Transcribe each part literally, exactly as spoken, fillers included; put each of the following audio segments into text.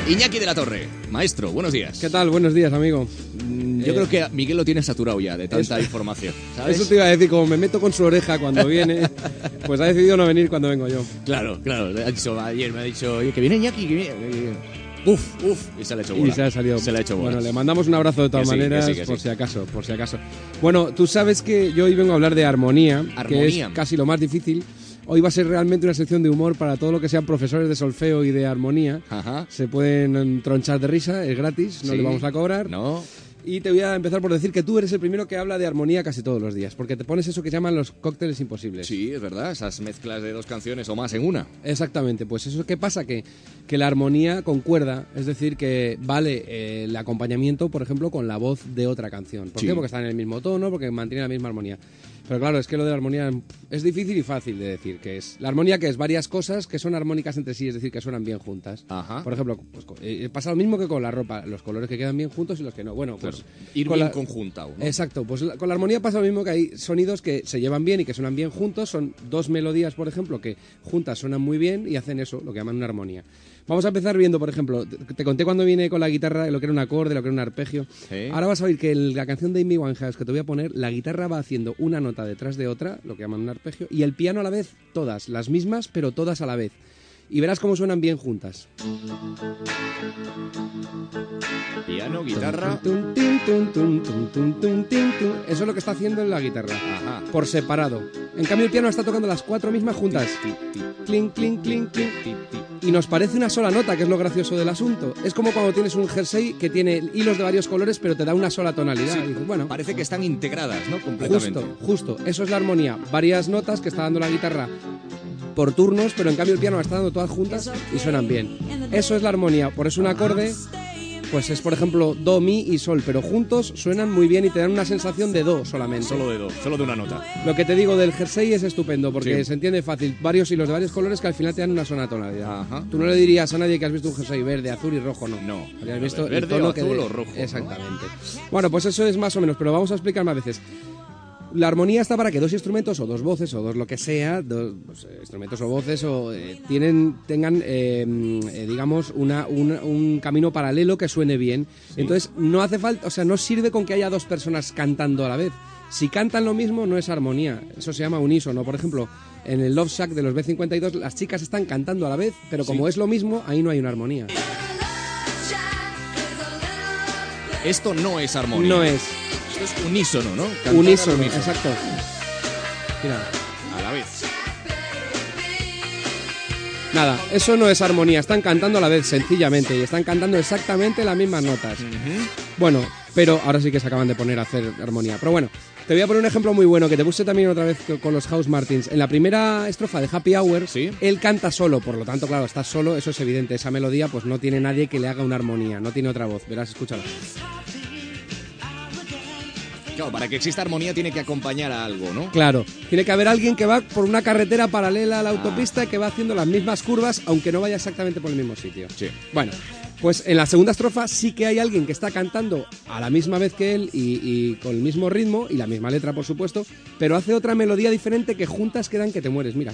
Iñaki de la Torre, maestro, buenos días. ¿Qué tal? Buenos días, amigo. Yo eh, creo que Miguel lo tiene saturado ya de tanta es, información, ¿sabes? Eso te iba a decir, como me meto con su oreja cuando viene, pues ha decidido no venir cuando vengo yo. Claro, claro. Ha dicho, ayer me ha dicho, oye, que viene Iñaki, que viene... Que viene. Uf, uf, y se le ha hecho bola. Y se ha salido. Se le ha hecho bola. Bueno, le mandamos un abrazo de todas que sí, maneras, que sí, que por sí. si acaso, por si acaso. Bueno, tú sabes que yo hoy vengo a hablar de armonía, armonía. que es casi lo más difícil. Hoy va a ser realmente una sección de humor para todo lo que sean profesores de solfeo y de armonía. Ajá. Se pueden tronchar de risa, es gratis, no sí. le vamos a cobrar. No. Y te voy a empezar por decir que tú eres el primero que habla de armonía casi todos los días, porque te pones eso que llaman los cócteles imposibles. Sí, es verdad, esas mezclas de dos canciones o más en una. Exactamente, pues eso ¿qué pasa? Que, que la armonía concuerda, es decir, que vale eh, el acompañamiento, por ejemplo, con la voz de otra canción. ¿Por sí. qué? Porque están en el mismo tono, porque mantienen la misma armonía. Pero claro, es que lo de la armonía es difícil y fácil de decir que es. La armonía que es varias cosas que son armónicas entre sí, es decir, que suenan bien juntas. Ajá. Por ejemplo, pues, eh, pasa lo mismo que con la ropa, los colores que quedan bien juntos y los que no. Bueno, pues... Claro. Ir con bien la... conjuntado, ¿no? Exacto, pues la, con la armonía pasa lo mismo, que hay sonidos que se llevan bien y que suenan bien juntos. Son dos melodías, por ejemplo, que juntas suenan muy bien y hacen eso, lo que llaman una armonía. Vamos a empezar viendo, por ejemplo, te conté cuando viene con la guitarra lo que era un acorde, lo que era un arpegio. ¿Sí? Ahora vas a oír que en la canción de Amy Winehouse que te voy a poner, la guitarra va haciendo una nota detrás de otra, lo que llaman un arpegio, y el piano a la vez, todas, las mismas, pero todas a la vez. Y verás cómo suenan bien juntas. Piano, guitarra... Eso es lo que está haciendo en la guitarra. Ajá. Por separado. En cambio el piano está tocando las cuatro mismas juntas. Clink, clink, clink, clink. Y nos parece una sola nota, que es lo gracioso del asunto. Es como cuando tienes un jersey que tiene hilos de varios colores, pero te da una sola tonalidad. Sí, y dices, bueno, parece que están integradas, ¿no? Completamente. Justo, justo. Eso es la armonía. Varias notas que está dando la guitarra por turnos, pero en cambio el piano la está dando todas juntas y suenan bien. Eso es la armonía. Por eso un acorde, pues es por ejemplo do, mi y sol, pero juntos suenan muy bien y te dan una sensación de do solamente. Solo de do, solo de una nota. Lo que te digo del jersey es estupendo porque sí. se entiende fácil. Varios hilos de varios colores que al final te dan una sola tonalidad. Ajá. Tú no le dirías a nadie que has visto un jersey verde, azul y rojo, no. No. Habrías visto verde, el tono o azul que de... o rojo. Exactamente. ¿No? Bueno, pues eso es más o menos, pero vamos a explicar más veces. La armonía está para que dos instrumentos o dos voces o dos lo que sea, dos pues, instrumentos o voces o eh, tienen tengan eh, eh, digamos una, una, un camino paralelo que suene bien. ¿Sí? Entonces no hace falta, o sea, no sirve con que haya dos personas cantando a la vez. Si cantan lo mismo no es armonía, eso se llama unísono. Por ejemplo, en el Love Shack de los B cincuenta y dos las chicas están cantando a la vez, pero como sí. es lo mismo, ahí no hay una armonía. Esto no es armonía. No es. Esto es unísono, ¿no? Cantar Unísono, exacto. Mira. A la vez. Nada, eso no es armonía, están cantando a la vez, sencillamente, y están cantando exactamente las mismas notas. Uh-huh. Bueno, pero ahora sí que se acaban de poner a hacer armonía. Pero bueno, te voy a poner un ejemplo muy bueno, que te puse también otra vez con los House Martins. En la primera estrofa de Happy Hour, ¿sí? Él canta solo, por lo tanto, claro, está solo, eso es evidente. Esa melodía pues no tiene nadie que le haga una armonía, no tiene otra voz. Verás, escúchala. Claro, para que exista armonía tiene que acompañar a algo, ¿no? Claro, tiene que haber alguien que va por una carretera paralela a la autopista y que va haciendo las mismas curvas, aunque no vaya exactamente por el mismo sitio. Sí. Bueno, pues en la segunda estrofa sí que hay alguien que está cantando a la misma vez que él y, y con el mismo ritmo y la misma letra, por supuesto, pero hace otra melodía diferente que juntas quedan que te mueres, mira.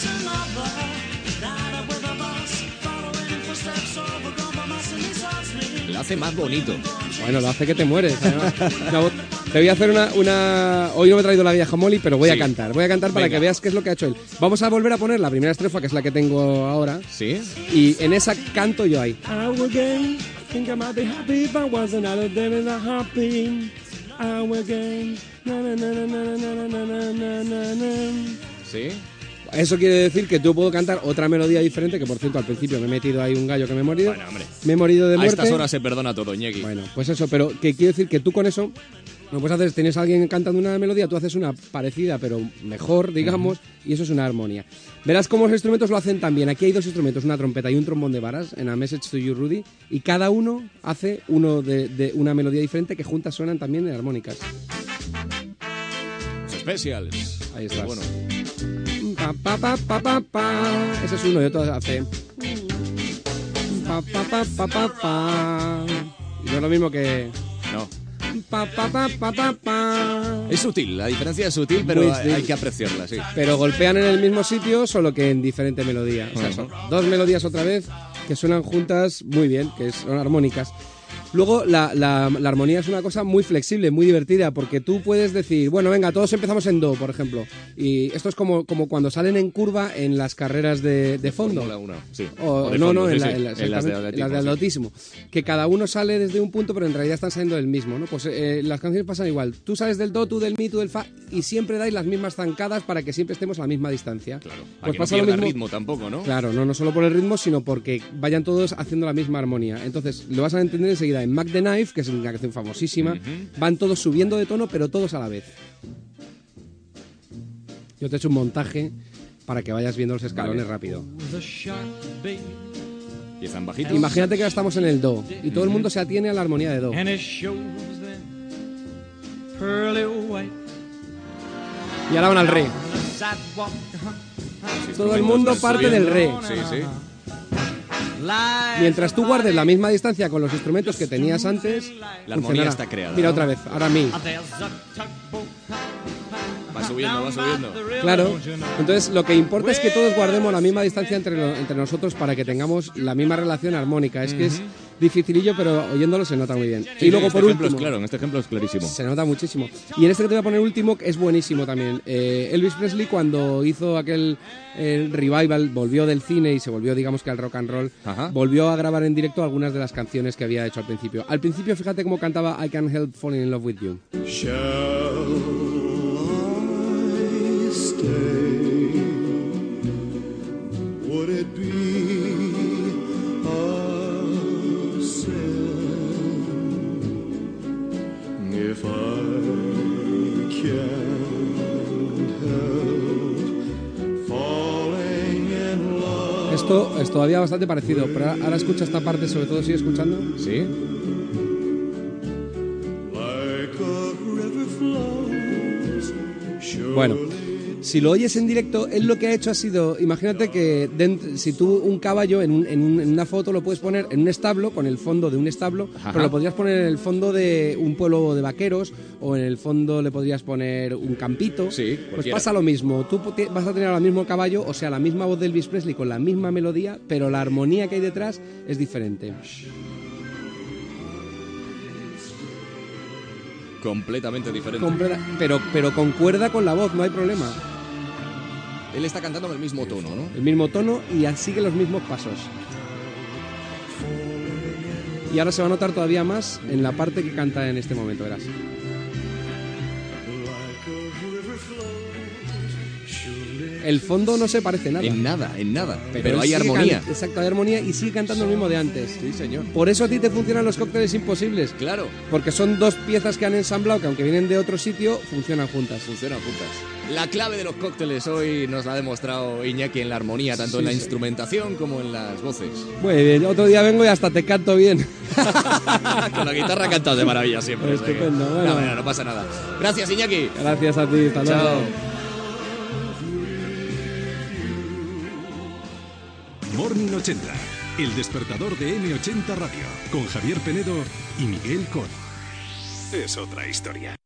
Lo hace más bonito. Bueno, lo hace que te mueres. No, te voy a hacer una, una... Hoy no me he traído la vieja Molly, pero voy sí. a cantar. Voy a cantar para Venga. que veas qué es lo que ha hecho él. Vamos a volver a poner la primera estrofa, que es la que tengo ahora. Sí. Y en esa canto yo ahí. I would again think I might be happy if I wasn't out of there in a happy. I would again. Na, na, na, na, na, na, na, na, na. Sí. Eso quiere decir que tú puedo cantar otra melodía diferente, que por cierto al principio me he metido ahí un gallo que me he morido. Bueno, hombre. Me he morido de muerte. A estas horas se perdona todo, Iñaki. Bueno, pues eso, pero que quiere decir que tú con eso lo puedes hacer, tienes a alguien cantando una melodía, tú haces una parecida pero mejor, digamos, uh-huh. y eso es una armonía. Verás cómo los instrumentos lo hacen también. Aquí hay dos instrumentos, una trompeta y un trombón de varas en A Message to You, Rudy, y cada uno hace uno de, de una melodía diferente que juntas suenan también en armónicas. Specials. Ahí estás. Bueno. Pa, pa, pa, pa, pa, pa. Ese es uno y otro hace pa, pa, pa, pa, pa, pa. Y no es lo mismo que no. Pa, pa, pa, pa, pa, pa. Es sutil, la diferencia es sutil, pero hay, hay que apreciarla, sí. Pero golpean en el mismo sitio, solo que en diferente melodía. O sea, son dos melodías otra vez. que suenan juntas muy bien, que son armónicas. Luego, la, la, la armonía es una cosa muy flexible, muy divertida, porque tú puedes decir, bueno, venga, todos empezamos en do, por ejemplo. Y esto es como, como cuando salen en curva en las carreras de, de fondo. Fórmula uno, sí. O, o de no, fondo, no, sí, en, sí. la, en, la, en las de atletismo. Las de atletismo. Sí. Que cada uno sale desde un punto, pero en realidad están saliendo del mismo, ¿no? Pues eh, las canciones pasan igual. Tú sales del do, tú del mi, tú del fa, y siempre dais las mismas zancadas para que siempre estemos a la misma distancia. Claro. Pues que pasa no lo mismo. ritmo tampoco, ¿no? Claro, no, no solo por el ritmo, sino porque vayan todos haciendo la misma armonía. Entonces, lo vas a entender enseguida. En Mac the Knife, que es una canción famosísima, uh-huh. van todos subiendo de tono, pero todos a la vez. Yo te he hecho un montaje para que vayas viendo los escalones vale. rápido. Y están bajitos. Imagínate que ahora estamos en el do y todo uh-huh. el mundo se atiene a la armonía de do. Y ahora van al re. Todo el mundo parte del re. Sí, sí. Mientras tú guardes la misma distancia con los instrumentos que tenías antes, la armonía está creada. Mira ¿no? otra vez, ahora mi. Va subiendo, va subiendo. Claro. Entonces lo que importa es que todos guardemos la misma distancia entre, lo, entre nosotros para que tengamos la misma relación armónica. Es uh-huh. que es dificilillo, pero oyéndolo se nota muy bien. Sí, y luego este por último, es claro, en este ejemplo es clarísimo. Se nota muchísimo. Y en este que te voy a poner último es buenísimo también. Eh, Elvis Presley cuando hizo aquel el revival, volvió del cine y se volvió, digamos que al rock and roll, Ajá. volvió a grabar en directo algunas de las canciones que había hecho al principio. Al principio, fíjate cómo cantaba I Can't Help Falling in Love with You. Shall I stay? Would it be a sin if I can't help falling in love? Esto es todavía bastante parecido, pero ahora escucha esta parte, sobre todo, ¿sigue escuchando? Sí. Bueno, si lo oyes en directo, él lo que ha hecho ha sido, imagínate que dentro, si tú un caballo en, un, en, un, en una foto lo puedes poner en un establo, con el fondo de un establo, Ajá. pero lo podrías poner en el fondo de un pueblo de vaqueros, o en el fondo le podrías poner un campito. Sí, pues pasa lo mismo, tú vas a tener ahora mismo caballo, o sea, la misma voz de Elvis Presley con la misma melodía, pero la armonía que hay detrás es diferente. Completamente diferente. Completa, pero, pero concuerda con la voz, no hay problema. Él está cantando en el mismo tono, ¿no? El mismo tono y sigue los mismos pasos. Y ahora se va a notar todavía más en la parte que canta en este momento, verás. El fondo no se parece nada. En nada, en nada. Pero, pero hay armonía. Can... Exacto, hay armonía y sigue cantando el mismo de antes. Sí, señor. Por eso a ti te funcionan los cócteles imposibles. Claro. Porque son dos piezas que han ensamblado que aunque vienen de otro sitio, funcionan juntas. Funcionan juntas. La clave de los cócteles hoy nos la ha demostrado Iñaki en la armonía, tanto sí, en la sí. instrumentación como en las voces. Muy bien, otro día vengo y hasta te canto bien. Con la guitarra cantas de maravilla siempre. Estupendo, o sea que... bueno. No, no, no pasa nada. Gracias, Iñaki. Gracias a ti, hasta luego. Chao. Morning ochenta, el despertador de eme ochenta Radio, con Javier Penedo y Miguel Con. Es otra historia.